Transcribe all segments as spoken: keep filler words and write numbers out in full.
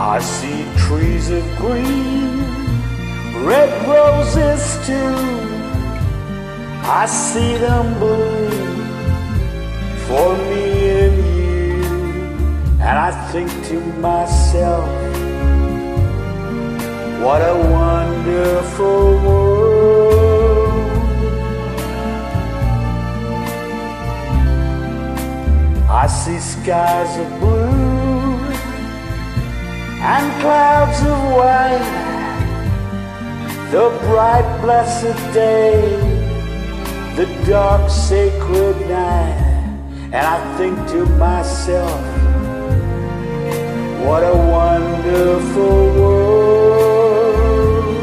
I see trees of green, red roses too. I see them bloom for me and you. And I think to myself, what a wonderful world. I see skies of blue and clouds of white, the bright blessed day, the dark sacred night. And I think to myself, what a wonderful world.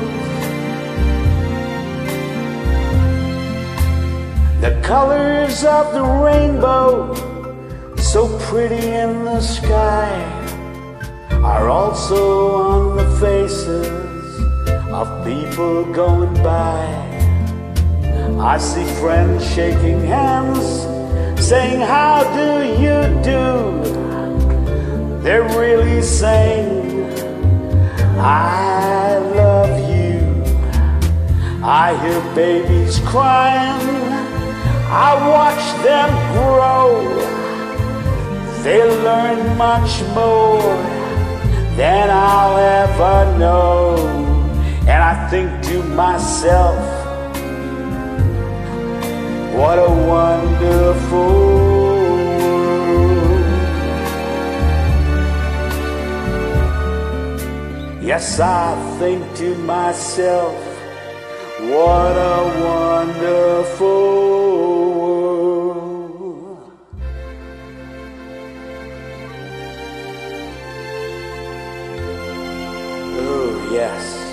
The colors of the rainbow, so pretty in the sky, are also on the faces of people going by. I see friends shaking hands, saying, how do you do? They're really saying, I love you. I hear babies crying, I watch them grow. They learn much more than I'll ever know. And I think to myself, what a wonderful world. Yes, I think to myself, what a wonderful world. Oh, yes.